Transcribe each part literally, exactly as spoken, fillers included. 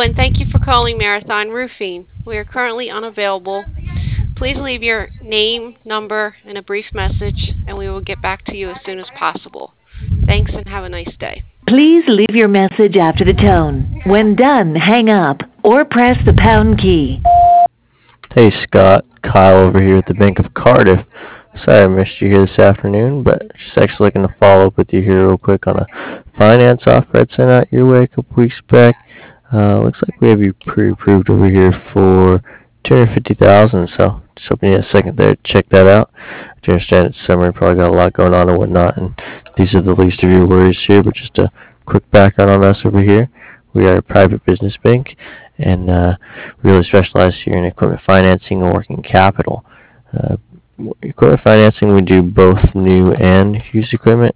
and thank you for calling Marathon Roofing. We are currently unavailable. Please leave your name, number, and a brief message, and we will get back to you as soon as possible. Thanks, and have a nice day. Please leave your message after the tone. When done, hang up or press the pound key. Hey Scott, Kyle over here at the Bank of Cardiff. Sorry I missed you here this afternoon, but just actually looking to follow up with you here real quick on a finance offer I'd sent out your way a couple weeks back. Uh, looks like we have you pre-approved over here for two hundred fifty thousand dollars, so just hoping you had a second there to check that out. I do understand it's summer, you probably got a lot going on and whatnot, and these are the least of your worries here, but just a quick background on us over here. We are a private business bank, and uh, really specialize here in equipment financing and working capital. Uh, equipment financing, we do both new and used equipment,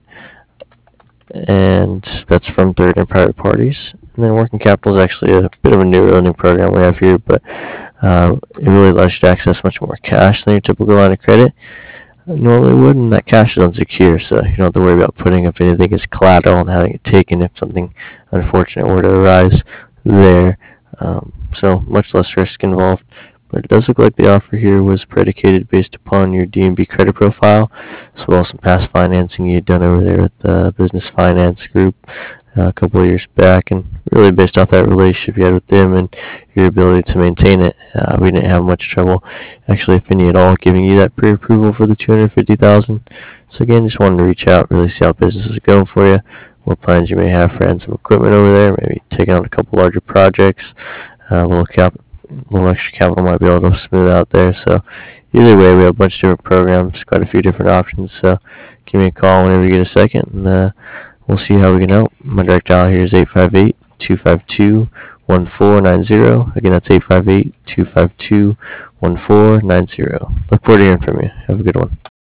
and that's from third and private parties. And then working capital is actually a bit of a newer lending program we have here, but uh, it really allows you to access much more cash than your typical line of credit normally would, and that cash is unsecure, so you don't have to worry about putting up anything as collateral and having it taken if something unfortunate were to arise there. Um, so much less risk involved. But it does look like the offer here was predicated based upon your D and B credit profile, as well as some past financing you had done over there at the Business Finance Group uh, a couple of years back, and really based off that relationship you had with them and your ability to maintain it, uh, we didn't have much trouble, actually, if any at all, giving you that pre-approval for the two hundred fifty thousand dollars. So again, just wanted to reach out, really see how business is going for you, what plans you may have for adding some equipment over there, maybe taking on a couple larger projects, uh, a little cap, a little extra capital might be able to smooth out there. So either way, we have a bunch of different programs, quite a few different options. So give me a call whenever you get a second, and uh, we'll see how we can help. My direct dial here is eight five eight, two five two, one four nine zero. Again, that's eight five eight, two five two, one four nine zero. Look forward to hearing from you. Have a good one.